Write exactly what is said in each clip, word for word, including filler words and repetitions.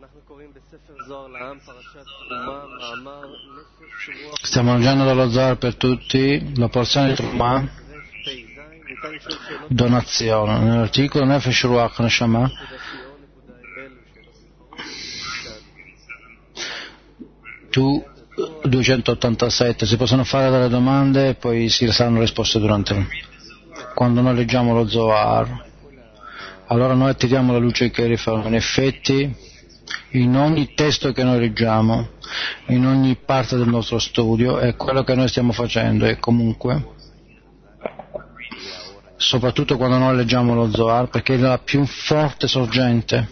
Stiamo leggendo dallo Zohar per tutti la porzione di Truma, donazione, nell'articolo Nefesh Ruach Neshama, tu duecentottantasette. Si possono fare delle domande e poi si saranno risposte durante quando noi leggiamo lo Zohar. Allora noi attiriamo la luce che rifà. In effetti, in ogni testo che noi leggiamo, in ogni parte del nostro studio, è quello che noi stiamo facendo. E comunque, soprattutto quando noi leggiamo lo Zohar, perché è la più forte sorgente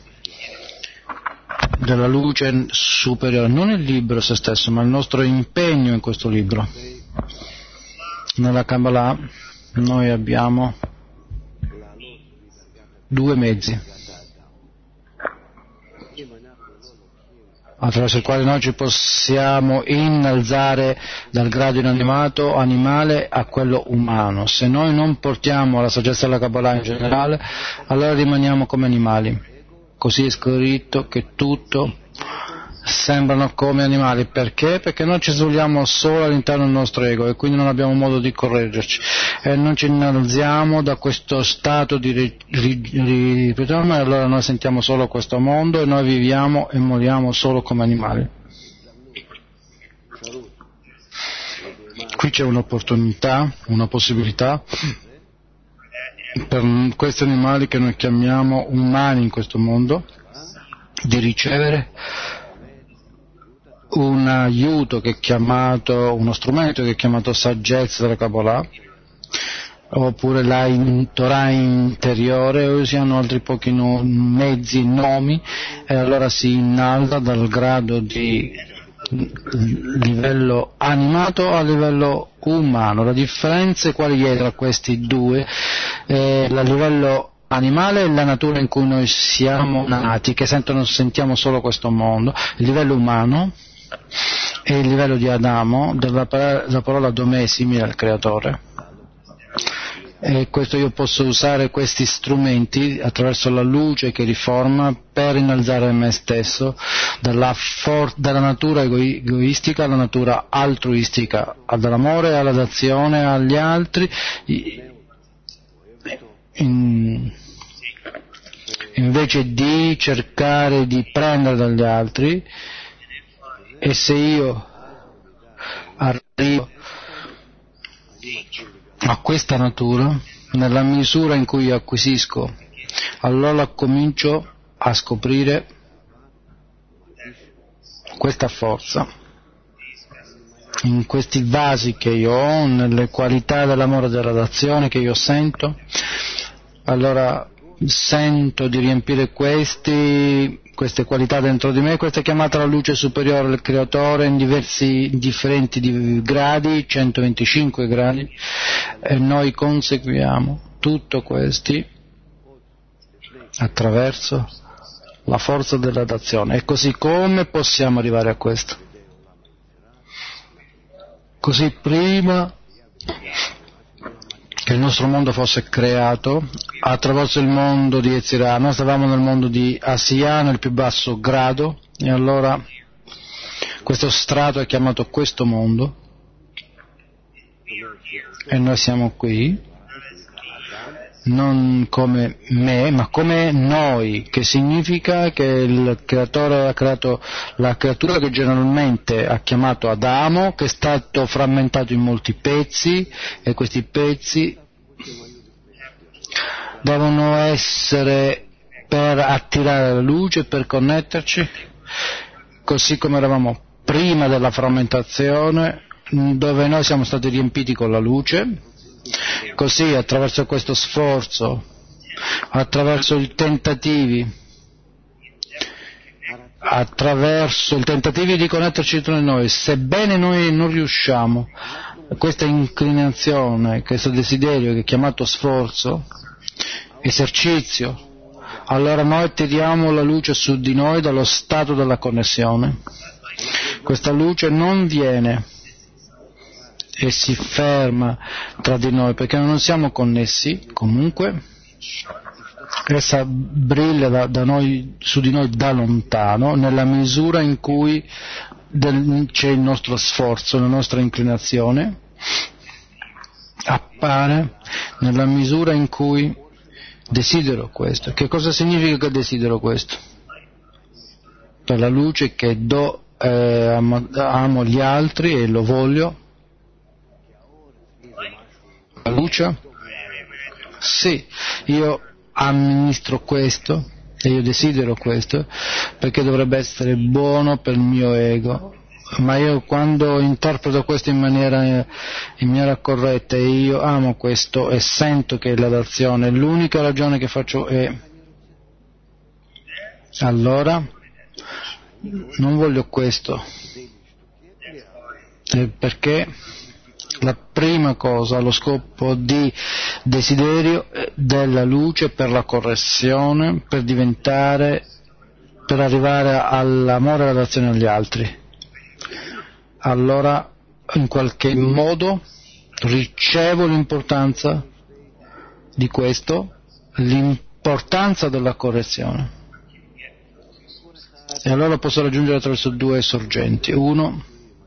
della luce superiore, non il libro se stesso, ma il nostro impegno in questo libro. Nella Kabbalah noi abbiamo due mezzi attraverso i quali noi ci possiamo innalzare dal grado inanimato animale a quello umano. Se noi non portiamo la saggezza della Kabbalah in generale, allora rimaniamo come animali. Così è scritto che tutto sembrano come animali. Perché? Perché noi ci svolgiamo solo all'interno del nostro ego e quindi non abbiamo modo di correggerci e non ci innalziamo da questo stato di ripetiamo e allora noi sentiamo solo questo mondo e noi viviamo e moriamo solo come animali. Qui c'è un'opportunità, una possibilità per questi animali che noi chiamiamo umani in questo mondo di ricevere un aiuto che è chiamato, uno strumento che è chiamato saggezza della Kabbalah, oppure la in, Torah interiore, o usiamo altri pochi no, mezzi, nomi, e allora si innalza dal grado di livello animato a livello umano. La differenza quali è tra questi due? Eh, il livello animale è la natura in cui noi siamo nati, che sentono, sentiamo solo questo mondo. Il livello umano è il livello di Adamo, della parola, parola domè simile al creatore. E questo io posso usare questi strumenti attraverso la luce che riforma per innalzare me stesso dalla, for- dalla natura egoi- egoistica alla natura altruistica, dall'amore alla d'azione agli altri, in, invece di cercare di prendere dagli altri. E se io arrivo a questa natura, nella misura in cui acquisisco, allora comincio a scoprire questa forza in questi vasi che io ho, nelle qualità dell'amore e della relazione che io sento. Allora sento di riempire questi queste qualità dentro di me. Questa è chiamata la luce superiore del creatore in diversi differenti di gradi, centoventicinque gradi, e noi conseguiamo tutto questi attraverso la forza della d'azione. E così come possiamo arrivare a questo? Così prima che il nostro mondo fosse creato, attraverso il mondo di Yetzirah, noi stavamo nel mondo di Asiya, nel più basso grado, e allora questo strato è chiamato questo mondo, e noi siamo qui, non come me, ma come noi, che significa che il creatore ha creato la creatura che generalmente ha chiamato Adamo, che è stato frammentato in molti pezzi, e questi pezzi devono essere per attirare la luce, per connetterci, così come eravamo prima della frammentazione, dove noi siamo stati riempiti con la luce. Così attraverso questo sforzo, attraverso i tentativi, attraverso i tentativi di connetterci tra noi, sebbene noi non riusciamo, questa inclinazione, questo desiderio che è chiamato sforzo, esercizio, allora noi tiriamo la luce su di noi dallo stato della connessione. Questa luce non viene e si ferma tra di noi, perché non siamo connessi comunque, essa brilla da, da noi, su di noi da lontano, nella misura in cui del, c'è il nostro sforzo, la nostra inclinazione, appare nella misura in cui desidero questo. Che cosa significa che desidero questo? Per la luce che do, eh, amo, amo gli altri e lo voglio. La luce? Sì, io amministro questo e io desidero questo perché dovrebbe essere buono per il mio ego, ma io quando interpreto questo in maniera, in maniera corretta e io amo questo e sento che è la d'azione, l'unica ragione che faccio è allora non voglio questo, perché la prima cosa, lo scopo di desiderio della luce per la correzione, per diventare, per arrivare all'amore e all'azione agli altri. Allora, in qualche modo, ricevo l'importanza di questo, l'importanza della correzione. E allora posso raggiungere attraverso due sorgenti. Uno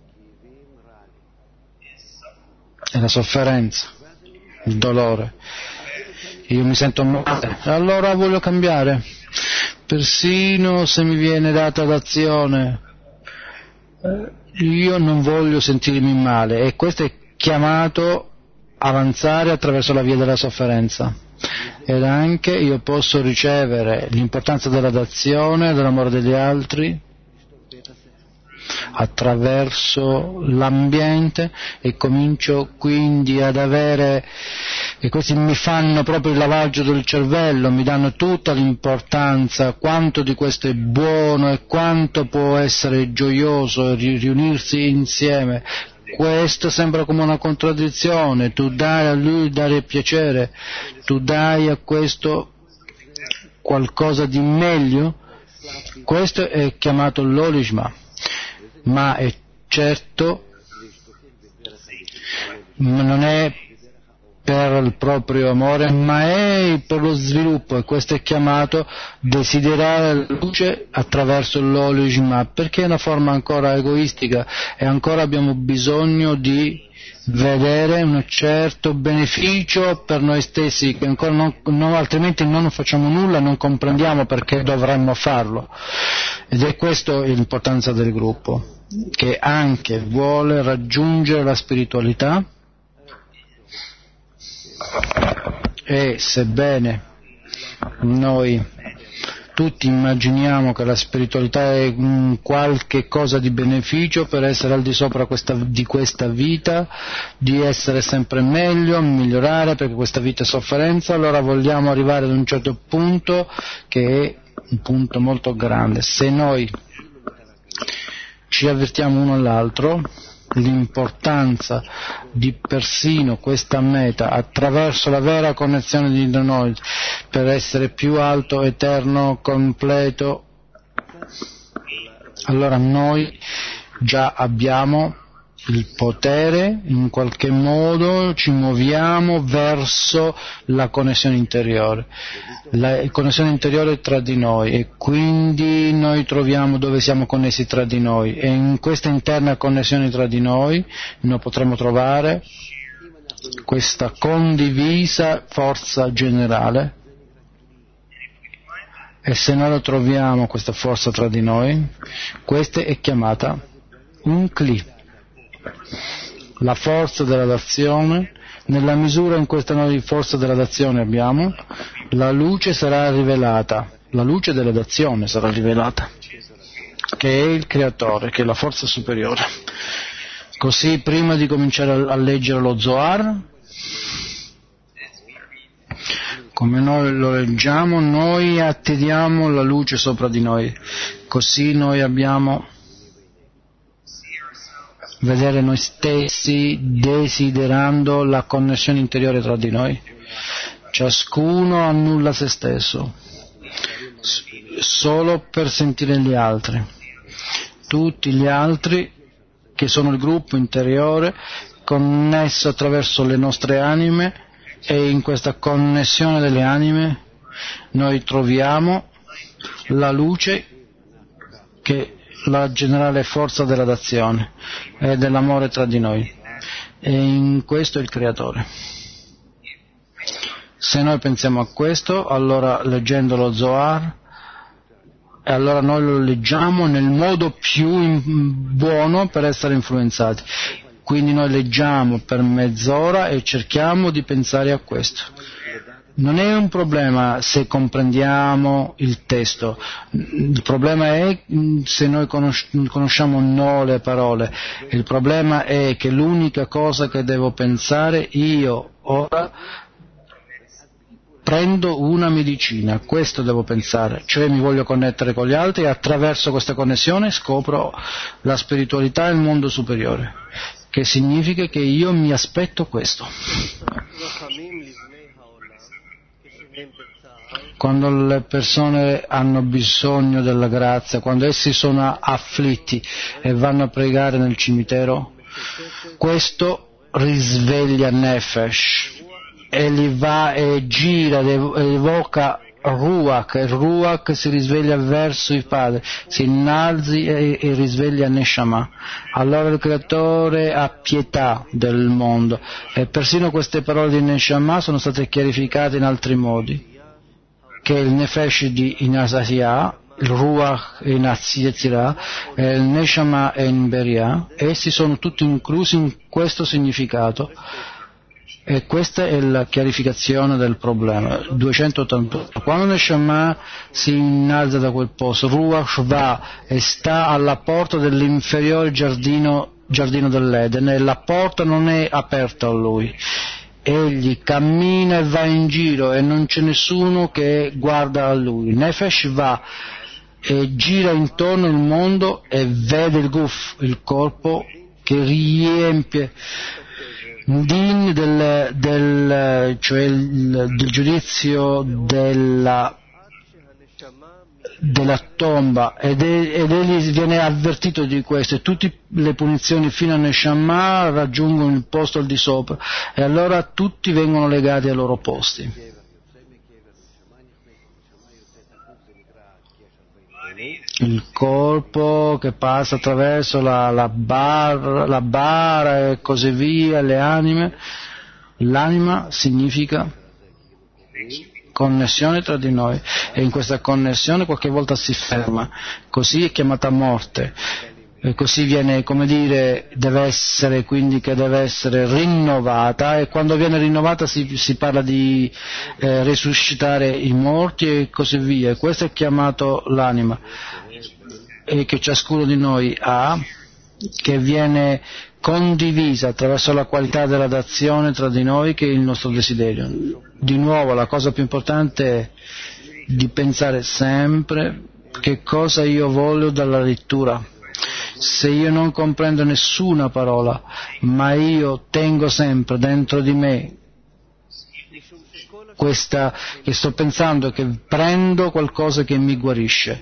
è la sofferenza, il dolore. Io mi sento male, allora voglio cambiare, persino se mi viene data l'azione, io non voglio sentirmi male, e questo è chiamato avanzare attraverso la via della sofferenza. Ed anche io posso ricevere l'importanza della d'azione, dell'amore degli altri, attraverso l'ambiente, e comincio quindi ad avere, e questi mi fanno proprio il lavaggio del cervello, mi danno tutta l'importanza, quanto di questo è buono e quanto può essere gioioso riunirsi insieme. Questo sembra come una contraddizione, tu dai a lui dare piacere, tu dai a questo qualcosa di meglio, questo è chiamato l'olishma. Ma è certo, non è per il proprio amore, ma è per lo sviluppo, e questo è chiamato desiderare la luce attraverso l'olishma, perché è una forma ancora egoistica e ancora abbiamo bisogno di vedere un certo beneficio per noi stessi, che ancora non, non, altrimenti non facciamo nulla, non comprendiamo perché dovremmo farlo. Ed è questa l'importanza del gruppo, che anche vuole raggiungere la spiritualità, e sebbene noi tutti immaginiamo che la spiritualità è un qualche cosa di beneficio per essere al di sopra questa, di questa vita, di essere sempre meglio, migliorare, perché questa vita è sofferenza, allora vogliamo arrivare ad un certo punto che è un punto molto grande. Se noi ci avvertiamo uno all'altro l'importanza di persino questa meta attraverso la vera connessione di noi per essere più alto, eterno, completo, allora noi già abbiamo il potere, in qualche modo ci muoviamo verso la connessione interiore, la connessione interiore tra di noi, e quindi noi troviamo dove siamo connessi tra di noi, e in questa interna connessione tra di noi noi potremo trovare questa condivisa forza generale. E se noi lo troviamo questa forza tra di noi, questa è chiamata un Kli, la forza della d'azione. Nella misura in questa noi forza della d'azione abbiamo, la luce sarà rivelata, la luce della d'azione sarà rivelata, che è il creatore, che è la forza superiore. Così, prima di cominciare a leggere lo Zohar, come noi lo leggiamo, noi attiriamo la luce sopra di noi, così noi abbiamo vedere noi stessi desiderando la connessione interiore tra di noi. Ciascuno annulla se stesso solo per sentire gli altri. Tutti gli altri, che sono il gruppo interiore connesso attraverso le nostre anime, e in questa connessione delle anime noi troviamo la luce che è la generale forza della d'azione e dell'amore tra di noi, e in questo è il Creatore. Se noi pensiamo a questo, allora leggendo lo Zohar, e allora noi lo leggiamo nel modo più buono per essere influenzati. Quindi noi leggiamo per mezz'ora e cerchiamo di pensare a questo. Non è un problema se comprendiamo il testo, il problema è se noi conosciamo o no le parole. Il problema è che l'unica cosa che devo pensare io ora, prendo una medicina, questo devo pensare, cioè mi voglio connettere con gli altri e attraverso questa connessione scopro la spiritualità e il mondo superiore, che significa che io mi aspetto questo. Quando le persone hanno bisogno della grazia, quando essi sono afflitti e vanno a pregare nel cimitero, questo risveglia Nefesh e li va e gira, evoca Ruach, e Ruach si risveglia verso il Padre, si innalzi e, e risveglia Neshama. Allora il Creatore ha pietà del mondo, e persino queste parole di Neshama sono state chiarificate in altri modi, che il Nefesh di Inasasiah, il Ruach in Aziezirah, e il Neshama in Beria, essi sono tutti inclusi in questo significato. E questa è la chiarificazione del problema. duecentottantotto. Quando Neshama si innalza da quel posto, Ruach va e sta alla porta dell'inferiore giardino, giardino dell'Eden, e la porta non è aperta a lui. Egli cammina e va in giro e non c'è nessuno che guarda a lui. Nefesh va e gira intorno il mondo e vede il guf, il corpo che riempie din del, del, cioè il, del giudizio della, della tomba, ed, è, ed egli viene avvertito di questo, e tutte le punizioni fino a Neshama raggiungono il posto al di sopra, e allora tutti vengono legati ai loro posti. Il corpo che passa attraverso la, la, bar, la bara e così via, le anime. L'anima significa connessione tra di noi, e in questa connessione qualche volta si ferma, così è chiamata morte, e così viene, come dire, deve essere, quindi che deve essere rinnovata, e quando viene rinnovata si, si parla di eh, risuscitare i morti e così via, e questo è chiamato l'anima, e che ciascuno di noi ha, che viene condivisa attraverso la qualità della d'azione tra di noi, che è il nostro desiderio. Di nuovo, la cosa più importante è di pensare sempre che cosa io voglio dalla lettura. Se io non comprendo nessuna parola, ma io tengo sempre dentro di me questa, che sto pensando, che prendo qualcosa che mi guarisce.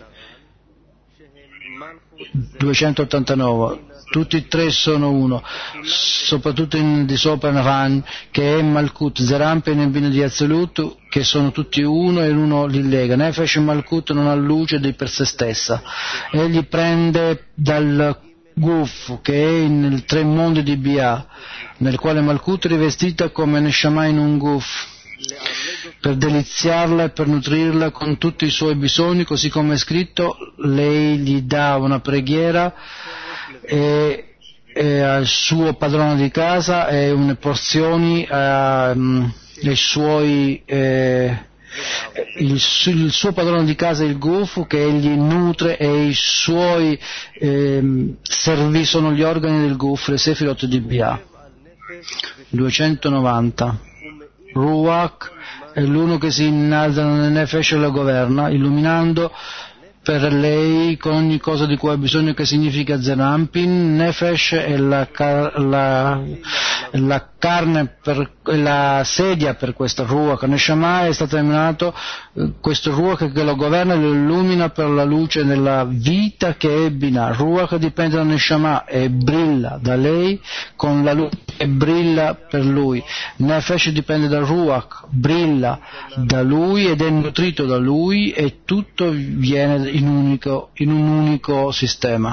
duecentottantanove. Tutti e tre sono uno, soprattutto in, di sopra Naran, che è Malkut, Zerampen e Bina di Azzelut, che sono tutti uno e uno li lega. Nefesh e Malkut non ha luce di per se stessa. Egli prende dal Guf, che è nel tre mondi di Bia, nel quale Malkut è rivestita come Neshama in un Guf, per deliziarla e per nutrirla con tutti i suoi bisogni, così come è scritto, lei gli dà una preghiera e, e al suo padrone di casa e une porzioni eh, ai suoi eh, il, il suo padrone di casa è il Guf, che egli nutre, e i suoi eh, servi sono gli organi del Guf, le Sefirot di Bia. duecentonovanta. Ruach è l'uno che si innalza nel Nefesh e lo governa, illuminando per lei con ogni cosa di cui ha bisogno, che significa Zerampin. Nefesh è la, la, la carne, per la sedia per questo Ruach Neshama è stato emanato eh, questo Ruach che lo governa e lo illumina per la luce della vita che è Binah. Ruach dipende da Neshama e brilla da lei con la luce che brilla per lui. Nefesh dipende da Ruach, brilla da lui ed è nutrito da lui e tutto viene in, unico, in un unico sistema.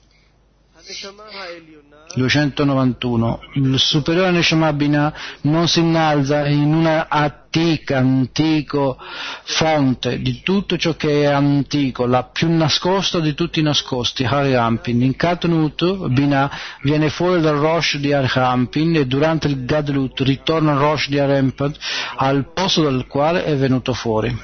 duecentonovantuno. Il superiore Neshama Binah non si innalza in una antica, antico fonte di tutto ciò che è antico, la più nascosta di tutti i nascosti, Har-Rampin. In Katnut Binah viene fuori dal Rosh di Har-Rampin e durante il Gadlut ritorna al Rosh di Har-Rampin al posto dal quale è venuto fuori.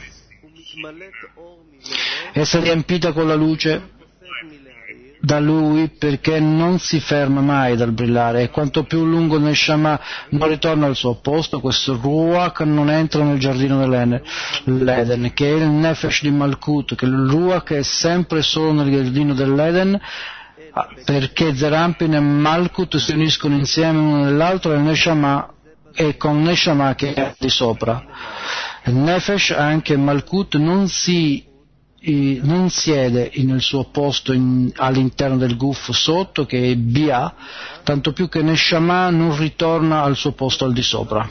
Essa è riempita con la luce da lui perché non si ferma mai dal brillare e quanto più lungo il Neshama non ritorna al suo posto, questo Ruach non entra nel giardino dell'Eden, che è il Nefesh di Malkut, che il Ruach è sempre solo nel giardino dell'Eden, perché Zerampin e Malkut si uniscono insieme uno nell'altro e il Neshama è con Neshama che è di sopra. Il Nefesh, anche Malkut, non si non siede nel suo posto in, all'interno del Guf sotto, che è Bia, tanto più che Neshama non ritorna al suo posto al di sopra.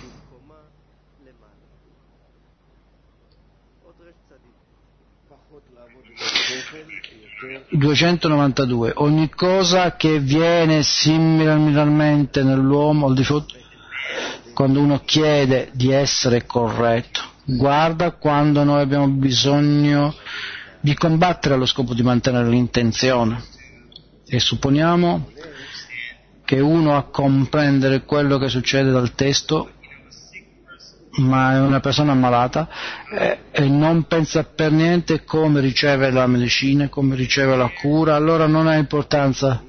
duecentonovantadue. Ogni cosa che viene similarmente nell'uomo al di sotto, quando uno chiede di essere corretto, guarda quando noi abbiamo bisogno di combattere allo scopo di mantenere l'intenzione, e supponiamo che uno a comprendere quello che succede dal testo, ma è una persona ammalata eh, e non pensa per niente come riceve la medicina, come riceve la cura, allora non ha importanza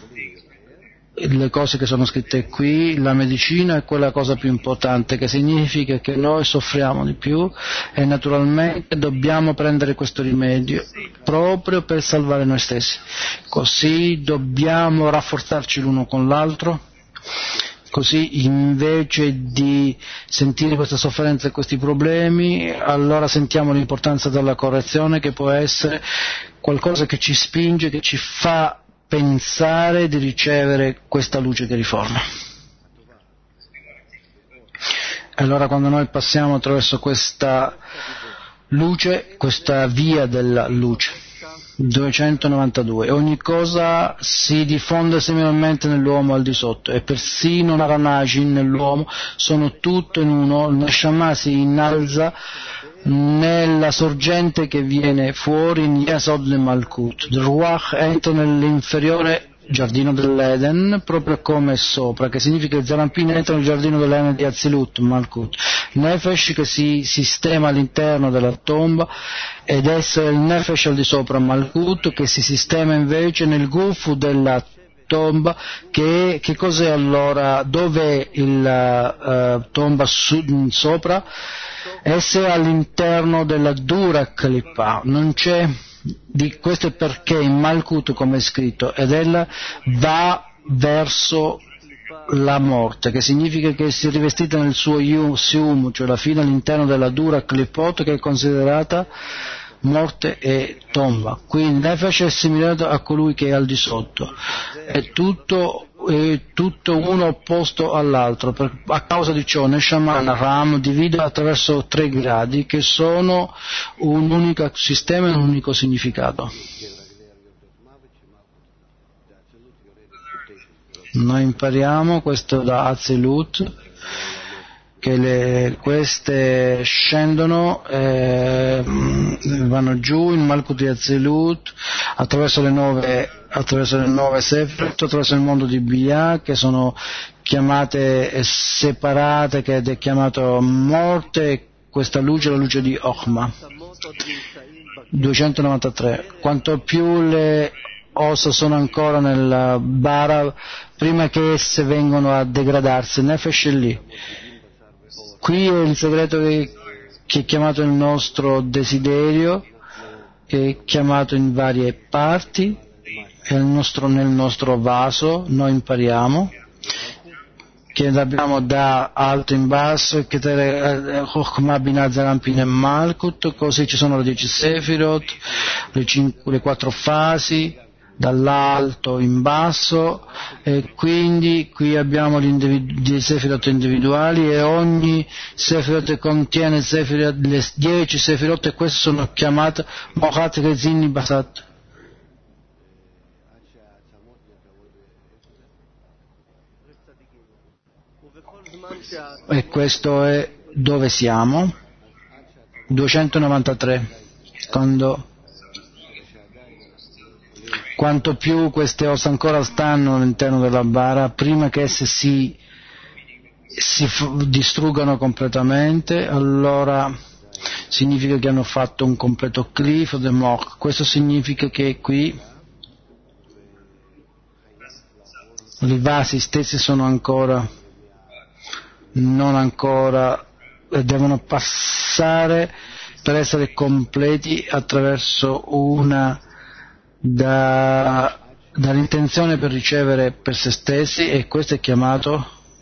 le cose che sono scritte qui. La medicina è quella cosa più importante, che significa che noi soffriamo di più e naturalmente dobbiamo prendere questo rimedio proprio per salvare noi stessi. Così dobbiamo rafforzarci l'uno con l'altro, così invece di sentire questa sofferenza e questi problemi, allora sentiamo l'importanza della correzione, che può essere qualcosa che ci spinge, che ci fa pensare di ricevere questa luce che riforma. Allora quando noi passiamo attraverso questa luce, questa via della luce, duecentonovantadue, ogni cosa si diffonde similarmente nell'uomo al di sotto, e persino Naranajin nell'uomo sono tutto in uno. Il Neshama si innalza nella sorgente che viene fuori in Yasod e Malkut. Il Ruach entra nell'inferiore giardino dell'Eden, proprio come sopra, che significa che Zerampin entra nel giardino dell'Eden di Azilut, Malkut. Nefesh che si sistema all'interno della tomba, ed essere il Nefesh al di sopra, Malkut, che si sistema invece nel Gufu della tomba. Che, che cos'è allora? Dov'è la uh, tomba su, sopra? Essa è all'interno della dura Klippa, non c'è di questo, è perché in Malkut, come è scritto, ed ella va verso la morte, che significa che si è rivestita nel suo sium, cioè la fine all'interno della dura Klippot, che è considerata morte e tomba. Quindi Nefesh è simile a colui che è al di sotto, è tutto, è tutto uno opposto all'altro. Per, a causa di ciò Neshama Ram divide attraverso tre gradi che sono un unico sistema e un unico significato. Noi impariamo questo da Azilut, che le, queste scendono, eh, vanno giù in Malkut di Azilut attraverso le nove, attraverso le nove Sefirot, attraverso il mondo di Bia, che sono chiamate separate, che è chiamato morte. Questa luce è la luce di Ochma. duecentonovantatré. Quanto più le ossa sono ancora nel bara, prima che esse vengono a degradarsi, Nefesh è lì. Qui è il segreto che, che è chiamato il nostro desiderio, che è chiamato in varie parti, è il nostro, nel nostro vaso noi impariamo che abbiamo da alto in basso, e che Chokhmah Binah Zerampin e Malkut, così ci sono le dieci Sefirot, le, cinque, le quattro fasi, dall'alto in basso, e quindi qui abbiamo gli Sefirot individuali, e ogni Sefirot contiene Sefirot, le dieci Sefirot, e queste sono chiamate Mohat Rezini Basat. E questo è dove siamo, duecentonovantatré, quando quanto più queste ossa ancora stanno all'interno della bara, prima che esse si, si f- distruggano completamente, allora significa che hanno fatto un completo cliff de mort. Questo significa che qui i vasi stessi sono ancora non ancora devono passare per essere completi attraverso una da, dall'intenzione per ricevere per se stessi, e questo è chiamato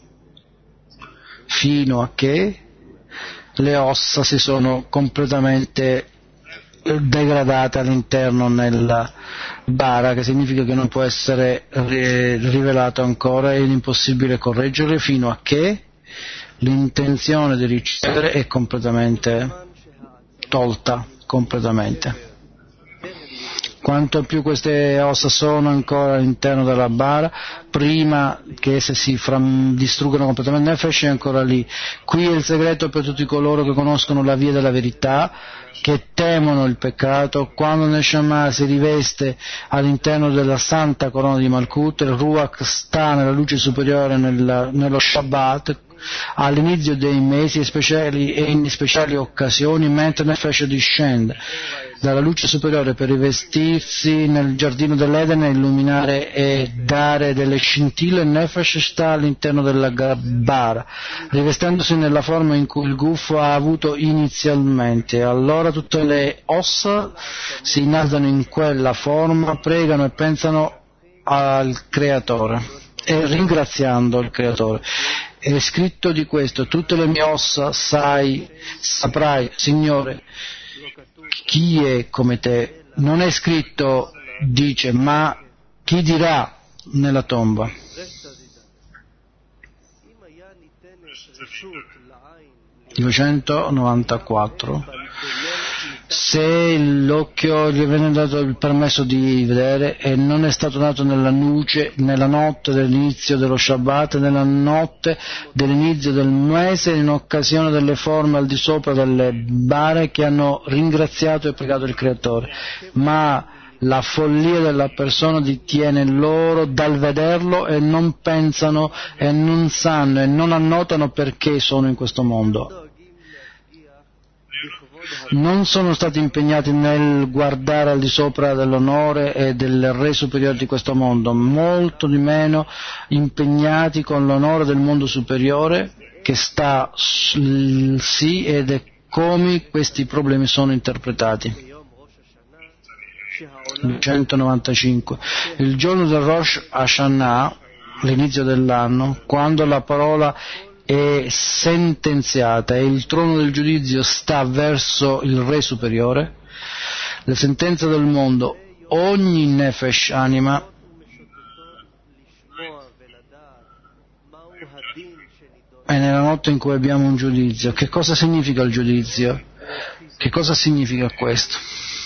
fino a che le ossa si sono completamente degradate all'interno nella bara, che significa che non può essere rivelato ancora, è impossibile correggerle fino a che l'intenzione di ricevere è completamente tolta, completamente. Quanto più queste ossa sono ancora all'interno della bara, prima che esse si fram- distruggano completamente, Nefesh è ancora lì. Qui è il segreto per tutti coloro che conoscono la via della verità, che temono il peccato. Quando Neshama si riveste all'interno della santa corona di Malkut, il Ruach sta nella luce superiore nella, nello Shabbat, all'inizio dei mesi speciali e in speciali occasioni, mentre Nefesh discende dalla luce superiore per rivestirsi nel giardino dell'Eden e illuminare e dare delle scintille. Nefesh sta all'interno della bara, rivestendosi nella forma in cui il gufo ha avuto inizialmente. Allora tutte le ossa si innalzano in quella forma, pregano e pensano al Creatore, e ringraziando il Creatore. È scritto di questo: tutte le mie ossa sai, saprai, Signore, chi è come te. Non è scritto, dice, ma chi dirà nella tomba. duecentonovantaquattro. Se l'occhio gli viene dato il permesso di vedere e non è stato dato nella nuce, nella notte dell'inizio dello Shabbat, nella notte dell'inizio del mese, in occasione delle forme al di sopra delle bare che hanno ringraziato e pregato il Creatore, ma la follia della persona detiene loro dal vederlo e non pensano e non sanno e non annotano perché sono in questo mondo. Non sono stati impegnati nel guardare al di sopra dell'onore e del re superiore di questo mondo, molto di meno impegnati con l'onore del mondo superiore che sta sì, ed è come questi problemi sono interpretati. duecentonovantacinque. Il giorno del Rosh Hashanah, l'inizio dell'anno, quando la parola è sentenziata e il trono del giudizio sta verso il re superiore, la sentenza del mondo, ogni nefesh, anima, è nella notte in cui abbiamo un giudizio. Che cosa significa il giudizio? Che cosa significa questo?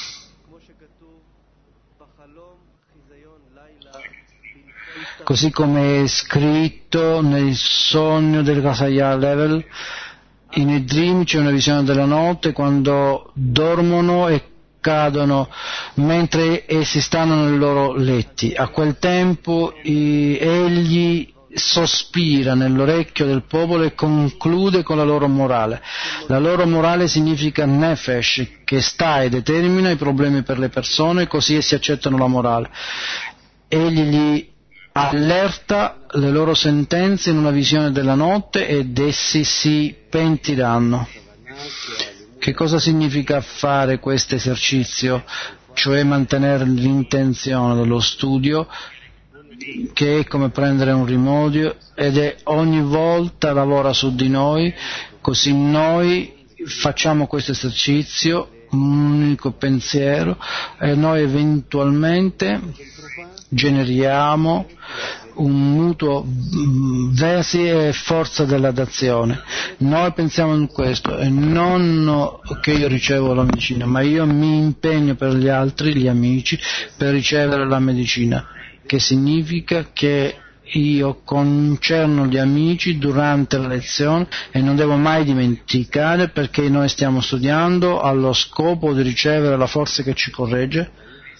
Così come è scritto nel sogno del Kasaya Level, in Dream c'è una visione della notte quando dormono e cadono mentre essi stanno nei loro letti. A quel tempo i, egli sospira nell'orecchio del popolo e conclude con la loro morale. La loro morale significa Nefesh, che sta e determina i problemi per le persone, così essi accettano la morale. Egli gli allerta le loro sentenze in una visione della notte ed essi si pentiranno. Che cosa significa fare questo esercizio? Cioè mantenere l'intenzione dello studio che è come prendere un rimedio, ed è ogni volta lavora su di noi, così noi facciamo questo esercizio, un unico pensiero, e noi eventualmente generiamo un mutuo versi e forza dell'adazione. Noi pensiamo in questo, e non che io ricevo la medicina, ma io mi impegno per gli altri, gli amici, per ricevere la medicina, che significa che io concerno gli amici durante la lezione e non devo mai dimenticare, perché noi stiamo studiando allo scopo di ricevere la forza che ci corregge,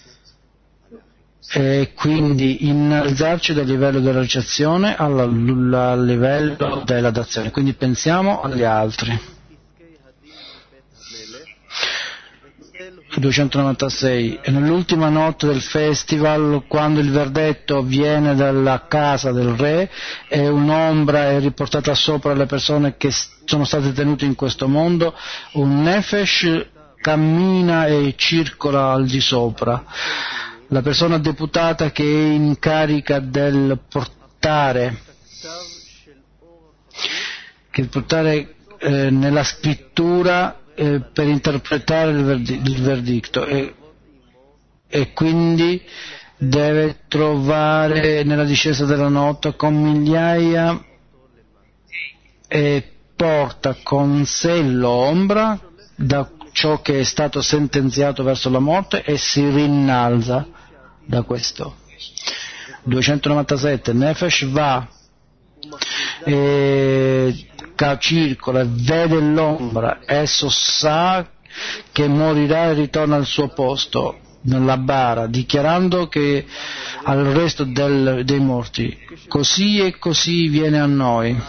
e quindi innalzarci dal livello della ricezione al livello della dazione. Quindi pensiamo agli altri. duecentonovantasei. E nell'ultima notte del festival, quando il verdetto viene dalla casa del re e un'ombra è riportata sopra le persone che sono state tenute in questo mondo, un nefesh cammina e circola al di sopra. La persona deputata che è in carica del portare, che portare eh, nella scrittura eh, per interpretare il, verdi- il verdicto, e, e quindi deve trovare nella discesa della notte con migliaia, e porta con sé l'ombra da ciò che è stato sentenziato verso la morte, e si rinnalza da questo. duecentonovantasette. Nefesh va e circola, vede l'ombra, esso sa che morirà e ritorna al suo posto nella bara, dichiarando che al resto del, dei morti, così e così viene a noi.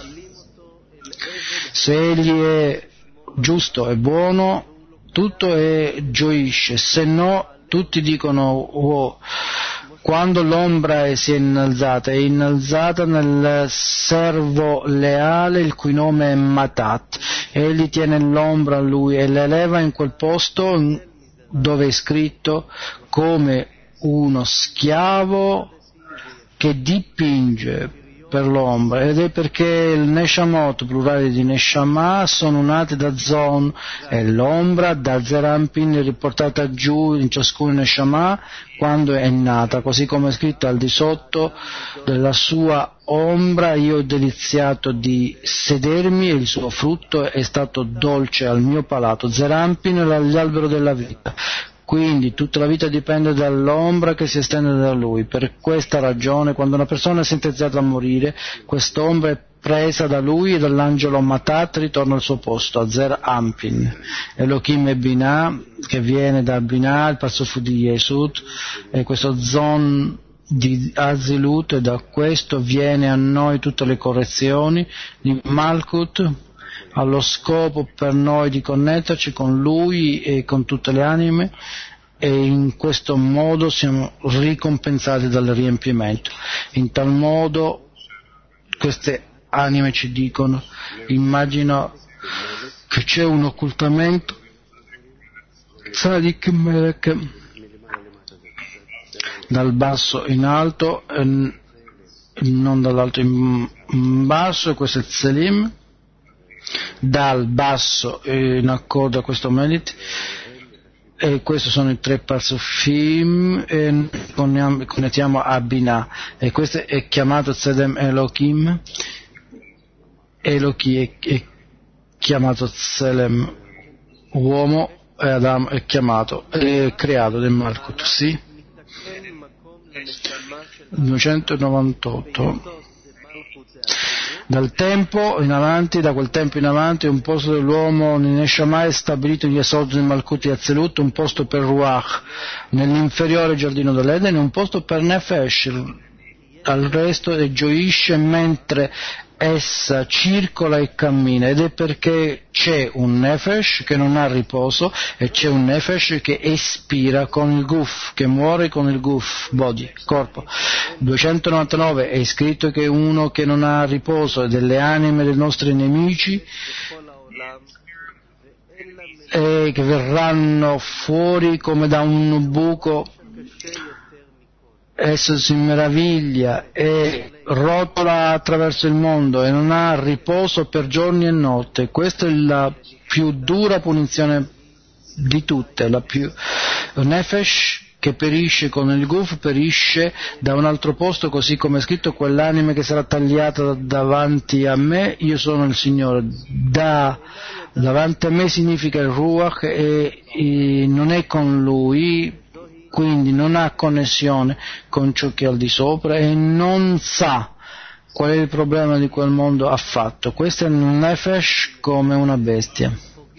Se egli è giusto e buono, tutto è gioisce, se no tutti dicono oh. Quando l'ombra si è innalzata, è innalzata nel servo leale, il cui nome è Matat. Egli tiene l'ombra a lui e l'eleva in quel posto dove è scritto come uno schiavo che dipinge per l'ombra, ed è perché il Neshamot, plurale di Neshama, sono nati da Zon, e l'ombra da Zerampin è riportata giù in ciascun Neshama quando è nata, così come è scritto al di sotto della sua ombra io ho deliziato di sedermi e il suo frutto è stato dolce al mio palato. Zerampin è l'albero della vita. Quindi tutta la vita dipende dall'ombra che si estende da lui. Per questa ragione, quando una persona è sentenziata a morire, quest'ombra è presa da lui e dall'angelo Matat ritorna al suo posto, a Zer Ampin. Elohim e Binah, che viene da Binah, il Passofu di Yesud, e questo Zon di Azilut, e da questo viene a noi tutte le correzioni di Malkut, allo scopo per noi di connetterci con lui e con tutte le anime, e in questo modo siamo ricompensati dal riempimento. In tal modo queste anime ci dicono: immagino che c'è un occultamento Tzadik Melech dal basso in alto e non dall'alto in basso, e questo è Tzelim, dal basso in accordo a questo Melit, e questi sono i tre Parsufim, e connettiamo a Binah, e questo è chiamato Tzedem Elohim. Elochi è, è chiamato Tzelem uomo, e Adam è chiamato, è creato del Malkut, sì. duecentonovantotto. Dal tempo in avanti, da quel tempo in avanti, un posto dell'uomo Neshama è stabilito in Yesod nel Malkut e Azelut, un posto per Ruach nell'inferiore giardino dell'Eden, e un posto per Nefesh, al resto e gioisce mentre essa circola e cammina, ed è perché c'è un Nefesh che non ha riposo e c'è un Nefesh che espira con il Guf, che muore con il Guf, body, corpo. duecentonovantanove è scritto che uno che non ha riposo è delle anime dei nostri nemici, e che verranno fuori come da un buco, esso si meraviglia e rotola attraverso il mondo e non ha riposo per giorni e notte. Questa è la più dura punizione di tutte, la più Nefesh che perisce con il guf perisce da un altro posto, così come è scritto: quell'anima che sarà tagliata davanti a me, io sono il Signore. Da, davanti a me significa il Ruach e, e non è con lui, quindi non ha connessione con ciò che è al di sopra e non sa qual è il problema di quel mondo affatto. Questo è il Nefesh come una bestia.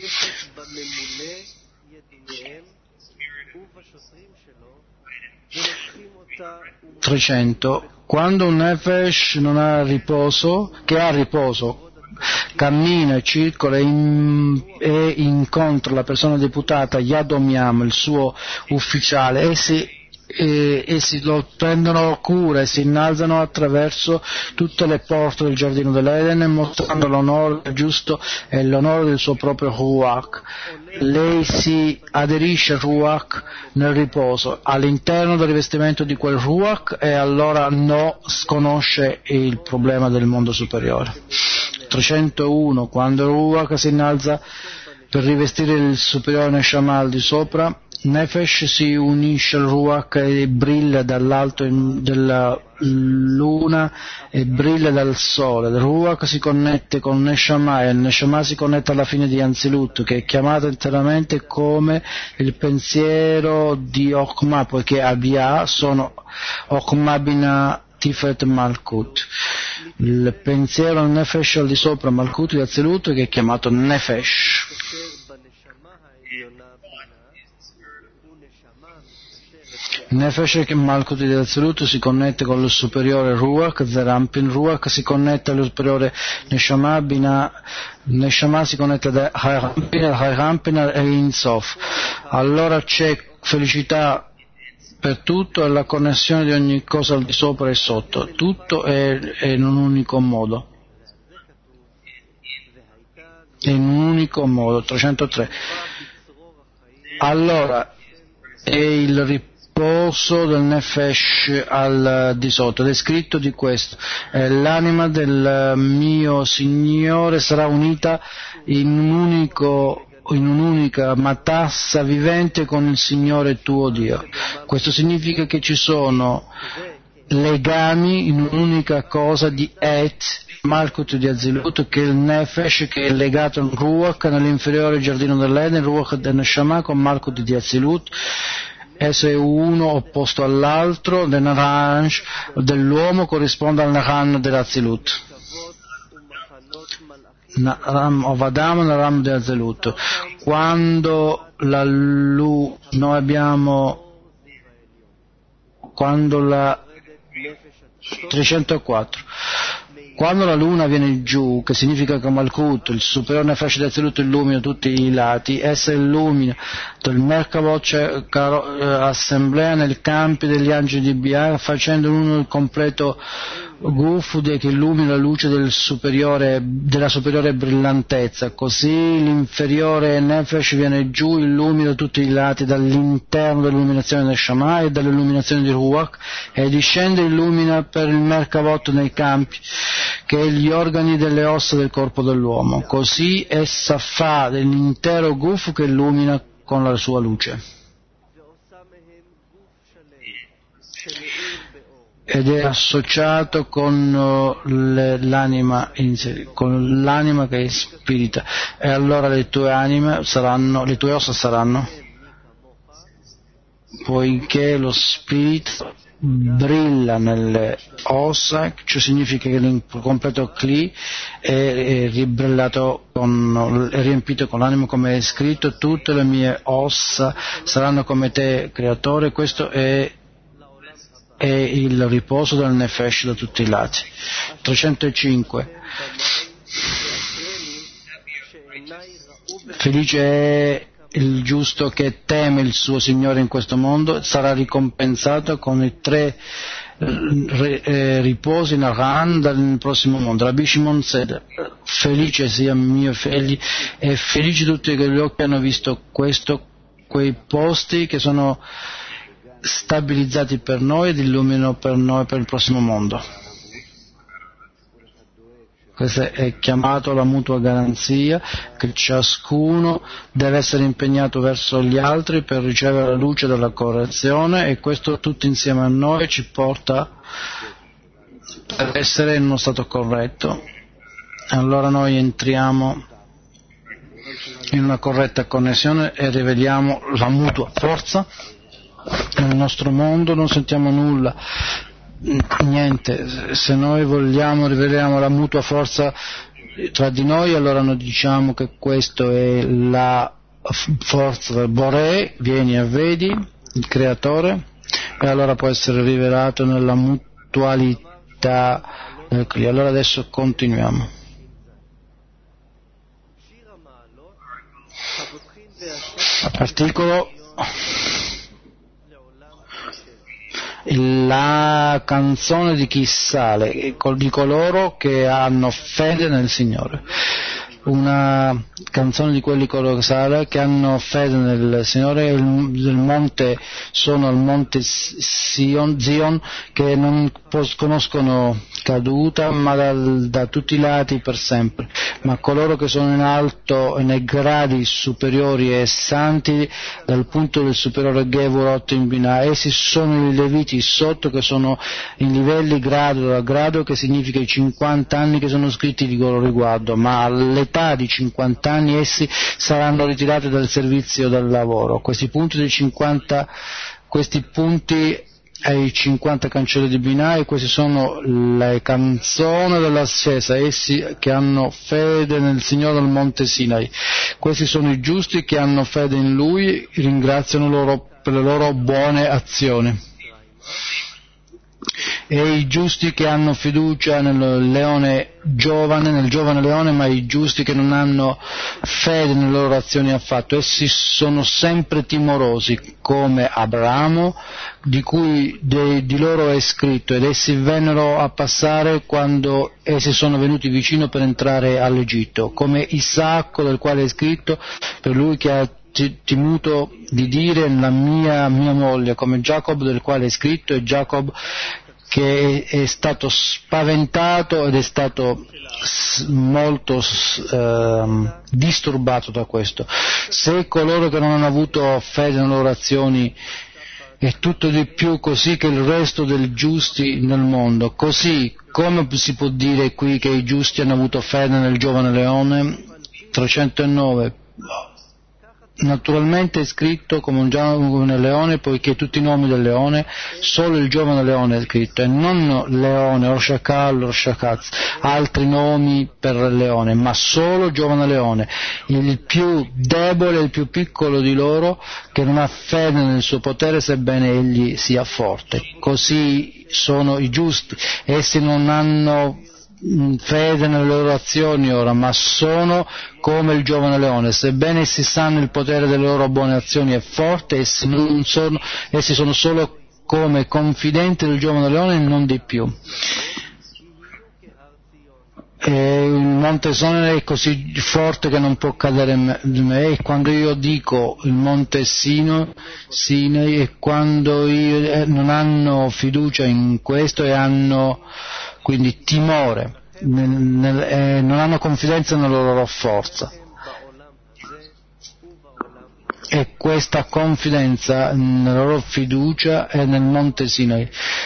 trecento. Quando un Nefesh non ha riposo, che ha riposo, cammina e circola e, in, e incontra la persona deputata Yadomiam, il suo ufficiale, essi, e, essi lo prendono cura e si innalzano attraverso tutte le porte del giardino dell'Eden, mostrando l'onore giusto e l'onore del suo proprio Ruach. Lei si aderisce al Ruach nel riposo, all'interno del rivestimento di quel Ruach, e allora no, sconosce il problema del mondo superiore. trecentouno. Quando il Ruach si innalza per rivestire il superiore Neshama al di sopra, Nefesh si unisce al Ruach e brilla dall'alto della luna e brilla dal sole. Il Ruach si connette con Neshama e il Neshama si connette alla fine di Anzilut, che è chiamato interamente come il pensiero di Okma, poiché Abia sono Okma Bina Tiferet Malkut. Il pensiero Nefesh al di sopra Malkut di Anzilut, che è chiamato Nefesh. Nefesh che Malkut di Anzilut si connette con il superiore Ruach, Zerampin. Ruach si connette allo superiore Neshama, Bina, Neshama si connette ad Hayrampin e Insof. Allora c'è felicità per tutto e la connessione di ogni cosa al di sopra e sotto. Tutto è, è in un unico modo. È in un unico modo. trecentotré. Allora è il riposo del Nefesh al di sotto, ed è scritto di questo: eh, l'anima del mio Signore sarà unita in un unico in un'unica matassa vivente con il Signore tuo Dio. Questo significa che ci sono legami in un'unica cosa di Et, Malkut di Azilut, che è il Nefesh, che è legato al Ruach nell'inferiore giardino dell'Eden, Ruach del Neshama con Malkut di Azilut. Esso è uno opposto all'altro. Il Naranj dell'uomo corrisponde al Naran dell'Azilut. Ram Ovadam, Ram dell'Azilut. Quando la Lu, noi abbiamo, quando la trecentoquattro. Quando la luna viene giù, che significa che Malkut, il superiore Nefesh di Azilut, illumina tutti i lati, essa illumina il Merkavot, cioè assemblea nei campi degli angeli di Bia, facendo uno il completo Gufud che illumina la luce del superiore, della superiore brillantezza. Così l'inferiore Nefesh viene giù, illumina tutti i lati dall'interno dell'illuminazione del Shama e dall'illuminazione di Ruach, e discende e illumina per il Merkavot nei campi, che è gli organi delle ossa del corpo dell'uomo. Così essa fa dell'intero Guf che illumina con la sua luce. Ed è associato con le, l'anima, con l'anima che è spirita, e allora le tue anime saranno, le tue ossa saranno, poiché lo spirito brilla nelle ossa, ciò significa che il completo Kli è, è ribrillato con, è riempito con l'anima, come è scritto: tutte le mie ossa saranno come te, creatore. Questo è è il riposo del Nefesh da tutti i lati. trecentocinque. Felice è il giusto che teme il suo Signore in questo mondo, sarà ricompensato con i tre eh, riposi in Aran nel prossimo mondo. Rabbi Shimon Seder: felice sia mio figli, e felici tutti che gli occhi hanno visto questo, quei posti che sono stabilizzati per noi ed illuminano per noi per il prossimo mondo. Questo è chiamato la mutua garanzia, che ciascuno deve essere impegnato verso gli altri per ricevere la luce della correzione, e questo tutto insieme a noi ci porta per essere in uno stato corretto. Allora noi entriamo in una corretta connessione e riveliamo la mutua forza nel nostro mondo. Non sentiamo nulla, niente. Se noi vogliamo riveliamo la mutua forza tra di noi, allora noi diciamo che questo è la forza del Boré, vieni e vedi il creatore, e allora può essere rivelato nella mutualità del Kli. Allora adesso continuiamo. Articolo la canzone di chi sale, di coloro che hanno fede nel Signore. Una canzone di quelli che sale che hanno fede nel Signore. Il, il monte sono il monte Zion, Zion che non pos- conoscono caduta, ma dal, da tutti i lati per sempre. Ma coloro che sono in alto nei gradi superiori e santi dal punto del superiore Gevurot in Binah, essi sono i leviti sotto che sono in livelli grado da grado, che significa i cinquanta anni che sono scritti di loro riguardo, ma all'età di cinquanta anni essi saranno ritirati dal servizio del lavoro. Questi punti dei cinquanta, questi punti ai cinquanta cancelli di Binah, e queste sono le canzoni dell'ascesa, essi che hanno fede nel Signore del Monte Sinai. Questi sono i giusti che hanno fede in Lui, ringraziano loro per le loro buone azioni. E i giusti che hanno fiducia nel leone giovane, nel giovane leone, ma i giusti che non hanno fede nelle loro azioni affatto, essi sono sempre timorosi, come Abramo, di cui de, di loro è scritto, ed essi vennero a passare quando essi sono venuti vicino per entrare all'Egitto, come Isacco, del quale è scritto, per lui che ha temuto di dire la mia, mia moglie, come Giacobbe, del quale è scritto, e Giacobbe che è stato spaventato ed è stato molto eh, disturbato da questo. Se coloro che non hanno avuto fede nelle loro azioni è tutto di più così che il resto dei giusti nel mondo, così come si può dire qui che i giusti hanno avuto fede nel giovane leone? trecentonove. Naturalmente è scritto come un giovane leone, poiché tutti i nomi del leone, solo il giovane leone è scritto, e non leone, Orshakal, Orshakaz, altri nomi per il leone, ma solo il giovane leone, il più debole, il più piccolo di loro, che non ha fede nel suo potere, sebbene egli sia forte. Così sono i giusti, essi non hanno fede nelle loro azioni ora, ma sono come il giovane leone, sebbene essi sanno il potere delle loro buone azioni è forte, essi, non sono, essi sono solo come confidenti del giovane leone e non di più. E il monte Sinai è così forte che non può cadere in me, e quando io dico il monte Sino, Sinai, e quando io, eh, non hanno fiducia in questo e hanno quindi timore, nel, nel, eh, non hanno confidenza nella loro forza, e questa confidenza nella loro fiducia è nel monte Sinai.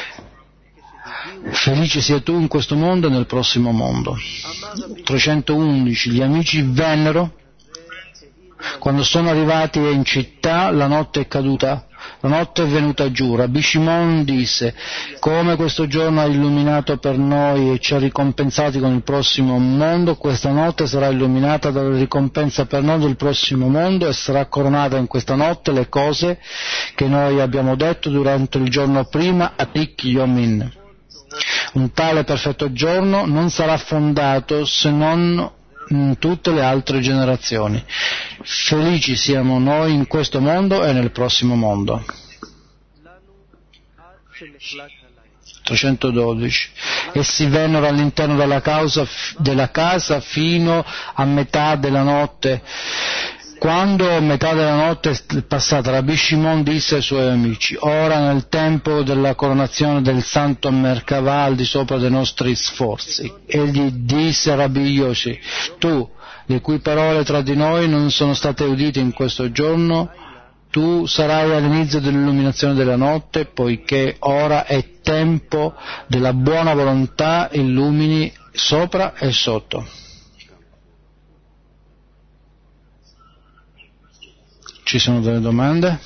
Felice sia tu in questo mondo e nel prossimo mondo. trecentoundici. Gli amici vennero, quando sono arrivati in città la notte è caduta, la notte è venuta giù. Rabbi Shimon disse: come questo giorno ha illuminato per noi e ci ha ricompensati con il prossimo mondo, questa notte sarà illuminata dalla ricompensa per noi del prossimo mondo, e sarà coronata in questa notte le cose che noi abbiamo detto durante il giorno prima, Atik Yomin. Un tale perfetto giorno non sarà fondato se non in tutte le altre generazioni. Felici siamo noi in questo mondo e nel prossimo mondo. trecentododici. Essi vennero all'interno della, causa, della casa fino a metà della notte, Quando a metà della notte è passata, Rabbi Shimon disse ai suoi amici: ora nel tempo della coronazione del santo Merkavah al di sopra dei nostri sforzi. Egli disse a Rabbi Yossi: tu, le cui parole tra di noi non sono state udite in questo giorno, tu sarai all'inizio dell'illuminazione della notte, poiché ora è tempo della buona volontà, illumini sopra e sotto. Ci sono delle domande?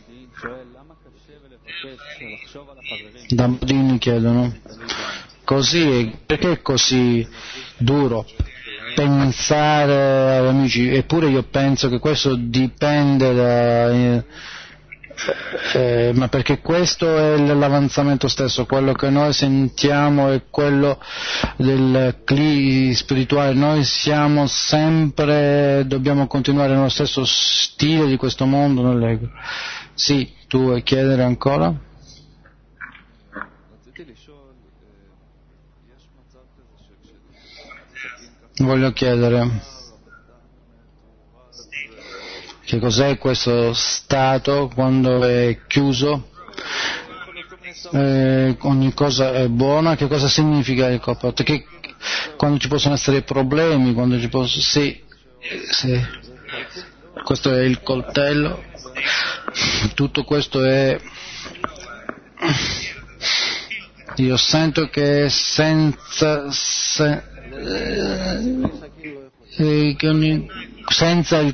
Da Modini chiedono: così, perché è così duro pensare agli amici? Eppure io penso che questo dipende da... Eh, eh, ma perché questo è l'avanzamento stesso, quello che noi sentiamo è quello del cli spirituale. Noi siamo sempre, dobbiamo continuare nello stesso stile di questo mondo, nell'ego. Sì, tu vuoi chiedere ancora? Voglio chiedere che cos'è questo stato quando è chiuso, eh, ogni cosa è buona, che cosa significa il corpo? Perché quando ci possono essere problemi, quando ci possono... Sì, sì, questo è il coltello, tutto questo è... Io sento che senza... Se, eh, che ogni, senza il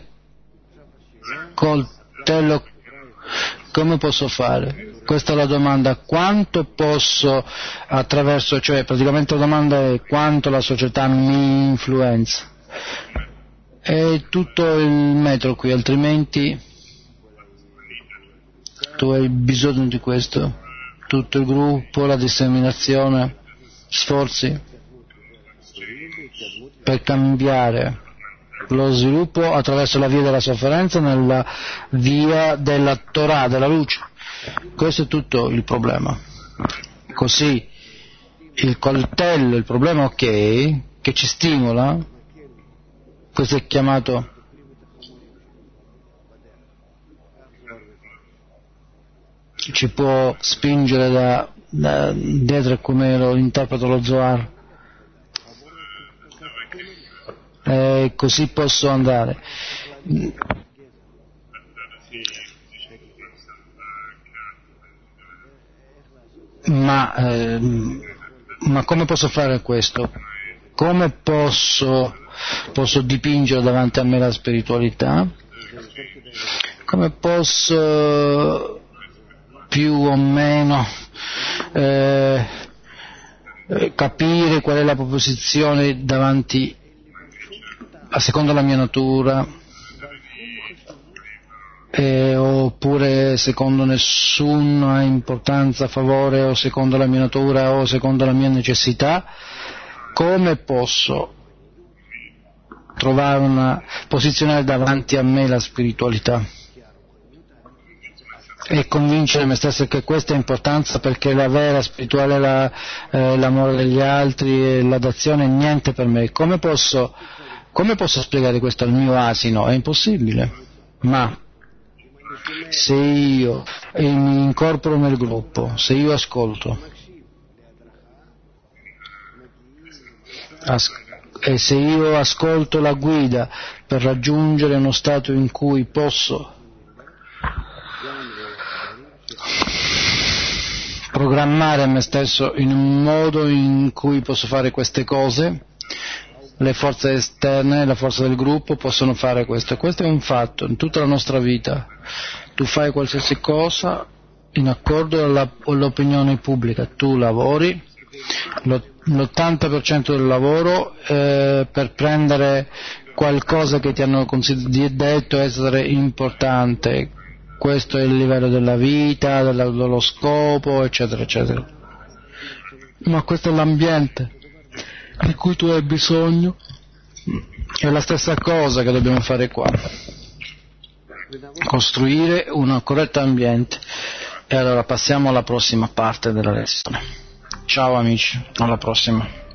coltello come posso fare? Questa è la domanda. Quanto posso attraverso, cioè praticamente la domanda è quanto la società mi influenza. È tutto il metro qui, altrimenti tu hai bisogno di questo, tutto il gruppo, la disseminazione, sforzi per cambiare lo sviluppo attraverso la via della sofferenza nella via della Torah, della luce. Questo è tutto il problema. Così il coltello, il problema ok, che ci stimola, questo è chiamato ci può spingere da, da dietro, come lo interpreta lo Zohar. E così posso andare. Ma, eh, ma come posso fare questo? Come posso, posso dipingere davanti a me la spiritualità? Come posso più o meno eh, capire qual è la proposizione davanti a secondo la mia natura, eh, oppure secondo nessuna importanza a favore o secondo la mia natura o secondo la mia necessità? Come posso trovare una, posizionare davanti a me la spiritualità e convincere me stesso che questa è importanza, perché la vera spirituale è la, eh, l'amore degli altri e la dazione è niente per me. Come posso Come posso spiegare questo al mio asino? È impossibile. Ma se io mi incorporo nel gruppo, se io ascolto, as- e se io ascolto la guida per raggiungere uno stato in cui posso programmare me stesso in un modo in cui posso fare queste cose, le forze esterne, la forza del gruppo possono fare questo, e questo è un fatto in tutta la nostra vita. Tu fai qualsiasi cosa in accordo alla, all'opinione pubblica, tu lavori l'ottanta per cento del lavoro eh, per prendere qualcosa che ti hanno consider- detto essere importante. Questo è il livello della vita, della, dello scopo, eccetera eccetera. Ma questo è l'ambiente di cui tu hai bisogno. È la stessa cosa che dobbiamo fare qua, costruire un corretto ambiente. E allora passiamo alla prossima parte della lezione. Ciao amici, alla prossima.